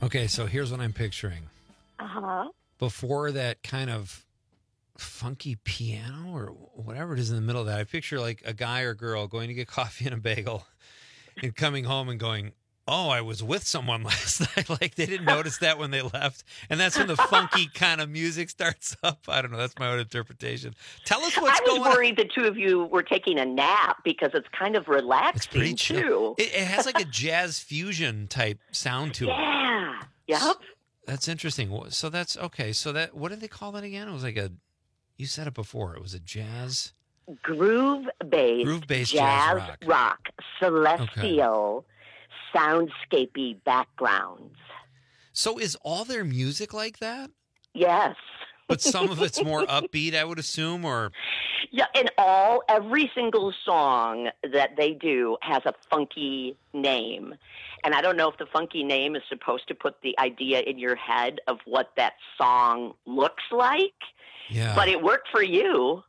Okay, so here's what I'm picturing. Uh-huh. Before that kind of funky piano or whatever it is in the middle of that, I picture like a guy or girl going to get coffee and a bagel and coming home and going, oh, I was with someone last night. Like they didn't notice that when they left. And that's when the funky kind of music starts up. I don't know. That's my own interpretation. Tell us what's going on. I was worried the two of you were taking a nap because it's kind of relaxing, too. It has like a jazz fusion type sound to it. Yeah. Yep. That's interesting. So that's okay. So that, what did they call that again? It was like you said it before. It was a jazz. Groove-based jazz rock. Celestial. Okay. Soundscapey backgrounds. So is all their music like that? Yes. But some of it's more upbeat, I would assume, or? Yeah, every single song that they do has a funky name. And I don't know if the funky name is supposed to put the idea in your head of what that song looks like. Yeah. But it worked for you.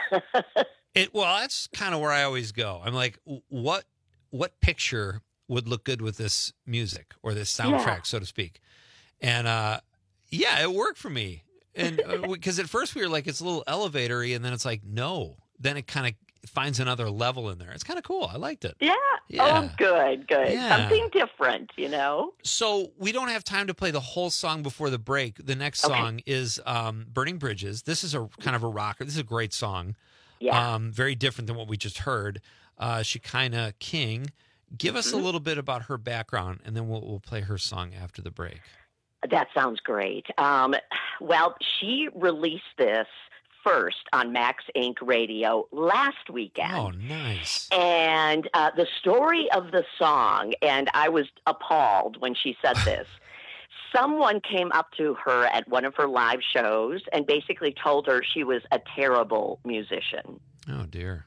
Well, that's kind of where I always go. I'm like, what picture would look good with this music or this soundtrack, so to speak? And it worked for me. And because at first we were like, it's a little elevator-y, and then it's like, no. Then it kind of finds another level in there. It's kind of cool. I liked it. Yeah. Oh, good. Yeah. Something different, you know? So we don't have time to play the whole song before the break. The next song is Burning Bridges. This is a kind of a rocker. This is a great song. Yeah. Very different than what we just heard. Shekinah King. Give us a little bit about her background, and then we'll play her song after the break. That sounds great. Well, she released this first on Max Inc. Radio last weekend. Oh, nice. And the story of the song, and I was appalled when she said this, someone came up to her at one of her live shows and basically told her she was a terrible musician. Oh, dear.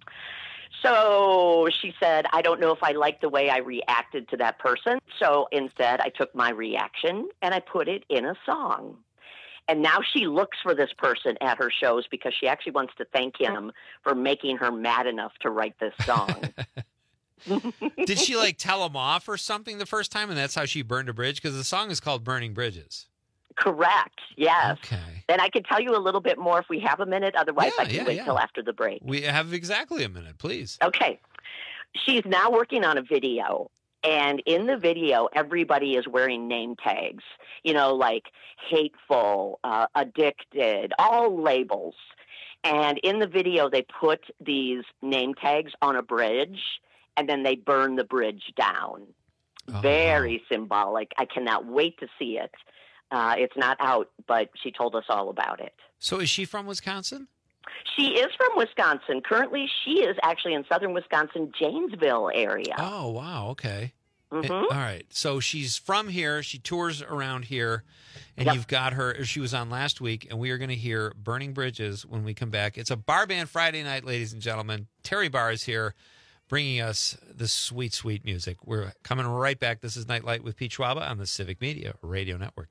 So she said, I don't know if I liked the way I reacted to that person. So instead, I took my reaction and I put it in a song. And now she looks for this person at her shows because she actually wants to thank him for making her mad enough to write this song. Did she like tell him off or something the first time, and that's how she burned a bridge? Because the song is called Burning Bridges. Correct. Yes. Okay. And I could tell you a little bit more if we have a minute. Otherwise, I can wait till after the break. We have exactly a minute, please. Okay. She's now working on a video. And in the video, everybody is wearing name tags, like hateful, addicted, all labels. And in the video, they put these name tags on a bridge, and then they burn the bridge down. Oh. Very symbolic. I cannot wait to see it. It's not out, but she told us all about it. So is she from Wisconsin? She is from Wisconsin. Currently, she is actually in southern Wisconsin, Janesville area. Oh, wow. Okay. Mm-hmm. All right. So she's from here. She tours around here, and you've got her. She was on last week, and we are going to hear Burning Bridges when we come back. It's a Bar Band Friday night, ladies and gentlemen. Terry Barr is here bringing us the sweet, sweet music. We're coming right back. This is Nightlight with Pete Schwaba on the Civic Media Radio Network.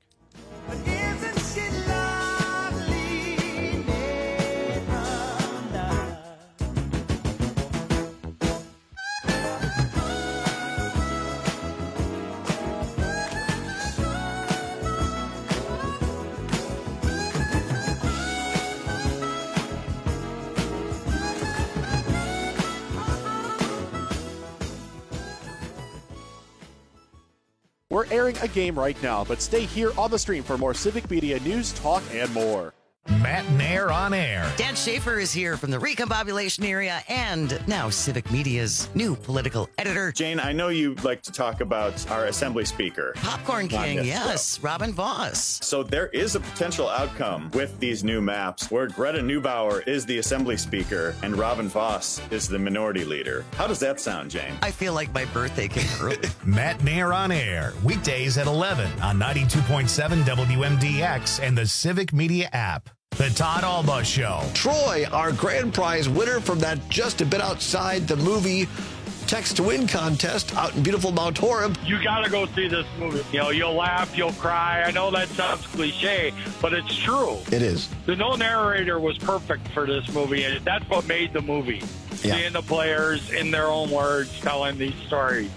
We're airing a game right now, but stay here on the stream for more Civic Media news, talk, and more. Matt Nair on air. Dan Schaefer is here from the Recombobulation area and now Civic Media's new political editor. Jane, I know you like to talk about our Assembly Speaker. Popcorn King, yes, Robin Voss. So there is a potential outcome with these new maps where Greta Neubauer is the Assembly Speaker and Robin Voss is the Minority Leader. How does that sound, Jane? I feel like my birthday came early. Matt Nair on air, weekdays at 11 on 92.7 WMDX and the Civic Media app. The Todd Alba Show. Troy, our grand prize winner from that just a bit outside the movie Text to Win contest out in beautiful Mount Horeb. You got to go see this movie. You'll laugh, you'll cry. I know that sounds cliche, but it's true. It is. The no narrator was perfect for this movie, and that's what made the movie. Yeah. Seeing the players in their own words telling these stories.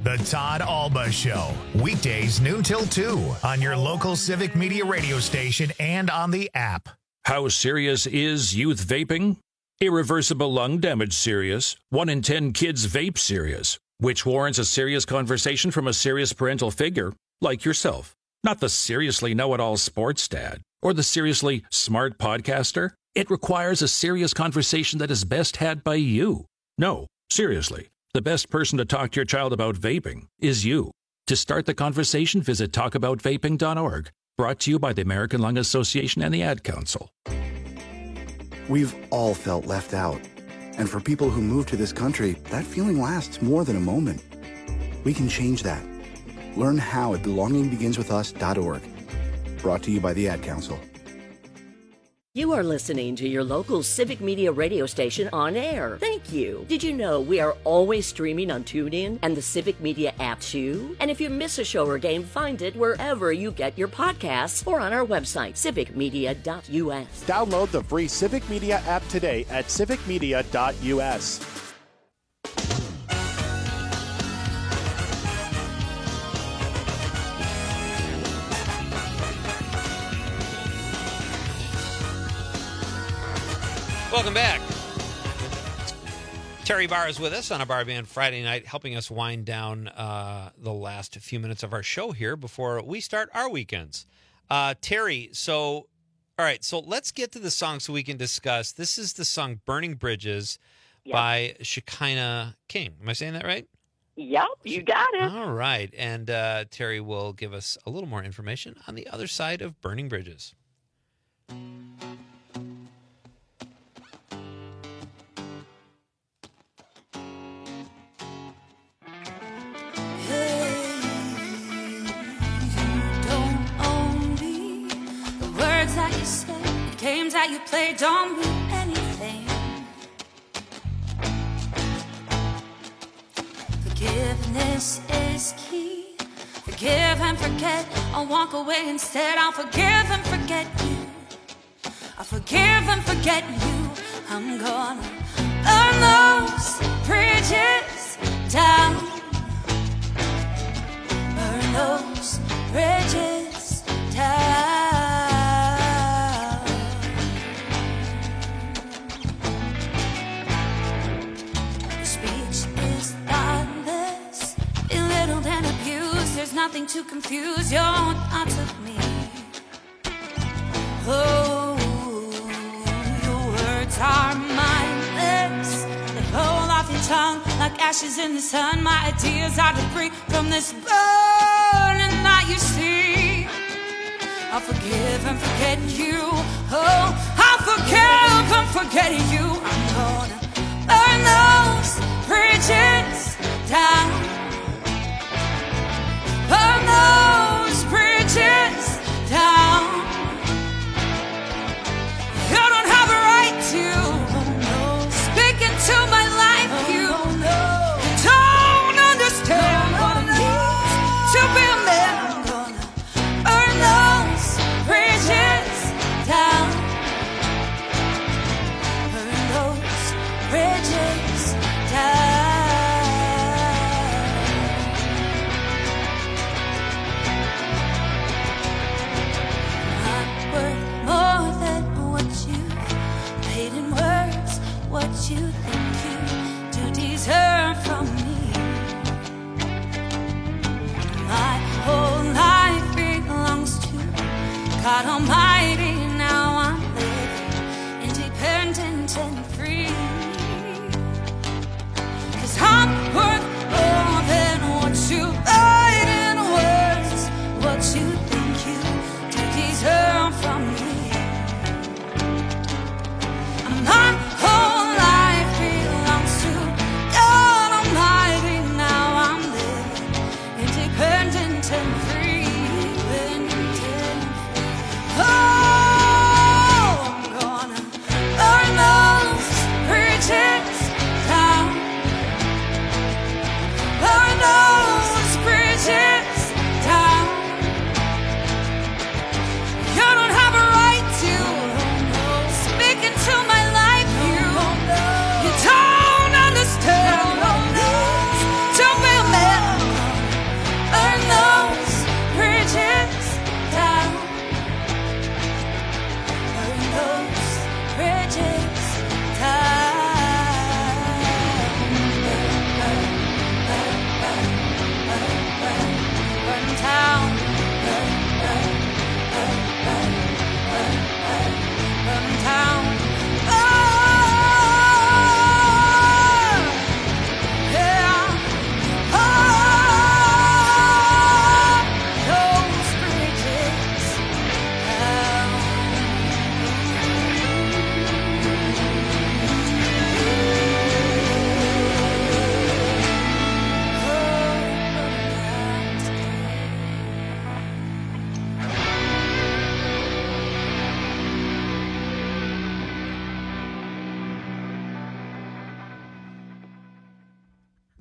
The Todd Alba Show. Weekdays noon till 2 on your local Civic Media radio station and on the app. How serious is youth vaping? Irreversible lung damage serious. 1 in 10 kids vape serious, which warrants a serious conversation from a serious parental figure like yourself. Not the seriously know-it-all sports dad or the seriously smart podcaster. It requires a serious conversation that is best had by you. No, seriously. The best person to talk to your child about vaping is you. To start the conversation, visit talkaboutvaping.org. Brought to you by the American Lung Association and the Ad Council. We've all felt left out. And for people who move to this country, that feeling lasts more than a moment. We can change that. Learn how at belongingbeginswithus.org. Brought to you by the Ad Council. You are listening to your local Civic Media radio station on air. Thank you. Did you know we are always streaming on TuneIn and the Civic Media app too? And if you miss a show or game, find it wherever you get your podcasts or on our website, civicmedia.us. Download the free Civic Media app today at civicmedia.us. Welcome back. Terry Barr is with us on a Bar Band Friday night, helping us wind down the last few minutes of our show here before we start our weekends. Terry, all right, so let's get to the song so we can discuss. This is the song Burning Bridges by Shekinah King. Am I saying that right? Yep, you got it. All right, and Terry will give us a little more information on the other side of Burning Bridges. Games that you play don't mean anything. Forgiveness is key. Forgive and forget. I'll walk away instead. I'll forgive and forget you. I'll forgive and forget you. I'm gonna burn those bridges down. Burn those bridges down. Nothing to confuse your thoughts of me. Oh, your words are mindless. They roll off your tongue like ashes in the sun. My ideas are debris from this burning that you see. I'll forgive and forget you. Oh, I'll forgive and forget you. I'm gonna burn those bridges down. Burn those bridges down. You don't have a right to speak into my life. You don't understand what it means to be a man. I'm gonna burn those bridges down. Burn those bridges down. What you think you do deserve from me. My whole life belongs to God Almighty. Now I'm living independent and free. 'Cause I'm worth more than what you write in words. What you think you do deserve from me. My whole life belongs to God Almighty. Now I'm living independent and free. Independent and free. Oh!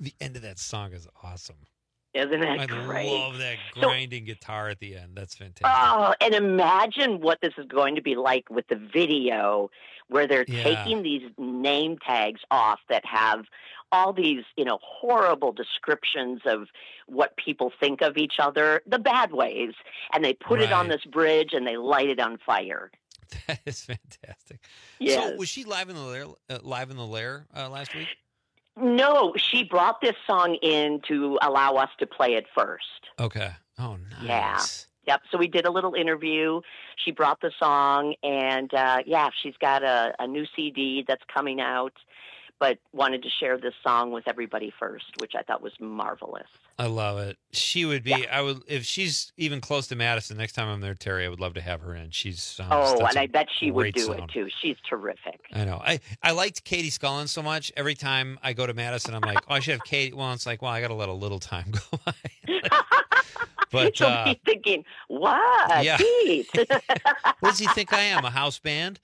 The end of that song is awesome. Isn't it I great? love that grinding guitar at the end. That's fantastic. Oh, and imagine what this is going to be like with the video where they're taking these name tags off that have all these, horrible descriptions of what people think of each other, the bad ways, and they put it on this bridge and they light it on fire. That is fantastic. Yes. So was she live in the lair last week? No, she brought this song in to allow us to play it first. Okay. Oh, nice. Yeah. Yep. So we did a little interview. She brought the song, and she's got a new CD that's coming out, but wanted to share this song with everybody first, which I thought was marvelous. I love it. She would be. Yeah. I would, if she's even close to Madison next time I'm there, Terry. I would love to have her in. She's and I bet she would do it too. She's terrific. I know. I liked Katie Scullin so much. Every time I go to Madison, I'm like, I should have Katie. Well, it's like, I got to let a little time go by. But she'll be thinking, what? Yeah. What does he think I am? A house band?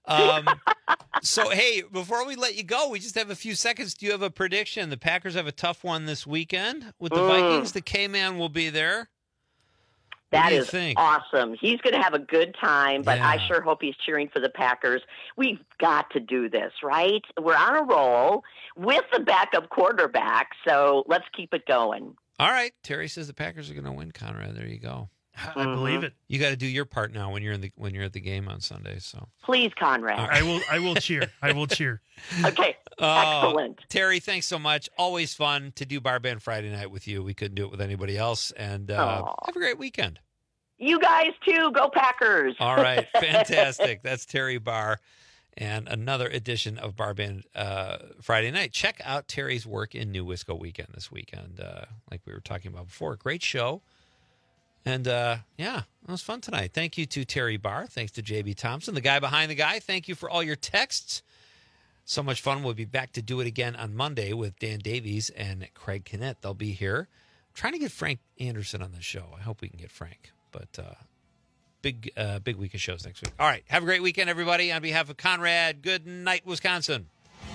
So, hey, before we let you go, we just have a few seconds. Do you have a prediction? The Packers have a tough one this weekend with the Vikings. The K-Man will be there. That is awesome. He's going to have a good time, but I sure hope he's cheering for the Packers. We've got to do this, right? We're on a roll with the backup quarterback, so let's keep it going. All right. Terry says the Packers are going to win, Conrad. There you go. I believe it. You got to do your part now when you're at the game on Sunday. So please, Conrad. Right. I will cheer. I will cheer. Okay, excellent. Terry, thanks so much. Always fun to do Bar Band Friday night with you. We couldn't do it with anybody else. And have a great weekend. You guys too. Go Packers. All right, fantastic. That's Terry Barr, and another edition of Bar Band Friday night. Check out Terry's work in New Wisco Weekend this weekend. Like we were talking about before, great show. And, it was fun tonight. Thank you to Terry Barr. Thanks to J.B. Thompson, the guy behind the guy. Thank you for all your texts. So much fun. We'll be back to do it again on Monday with Dan Davies and Craig Kinnett. They'll be here. I'm trying to get Frank Anderson on the show. I hope we can get Frank. But big week of shows next week. All right. Have a great weekend, everybody. On behalf of Conrad, good night, Wisconsin.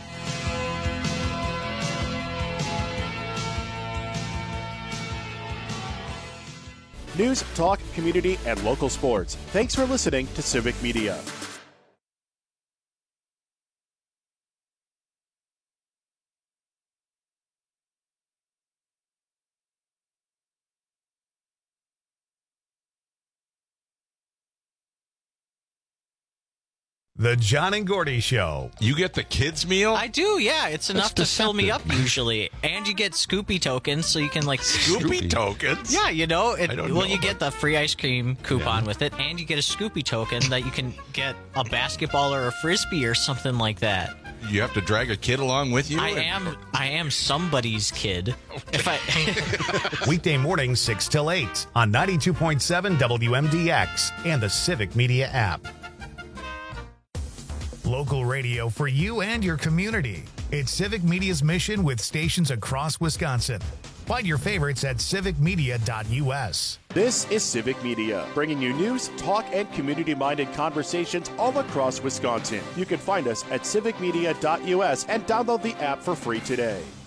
News, talk, community, and local sports. Thanks for listening to Civic Media. The John and Gordy Show. You get the kids' meal? I do, yeah. It's enough to fill me up usually. And you get Scoopy tokens, so you can Scoopy tokens? Yeah, you you get the free ice cream coupon with it, and you get a Scoopy token that you can get a basketball or a Frisbee or something like that. You have to drag a kid along with you? I am somebody's kid. Okay. Weekday mornings 6 till 8 on 92.7 WMDX and the Civic Media app. Local radio for you and your community. It's Civic Media's mission with stations across Wisconsin. Find your favorites at civicmedia.us. This is Civic Media, bringing you news, talk, and community-minded conversations all across Wisconsin. You can find us at civicmedia.us and download the app for free today.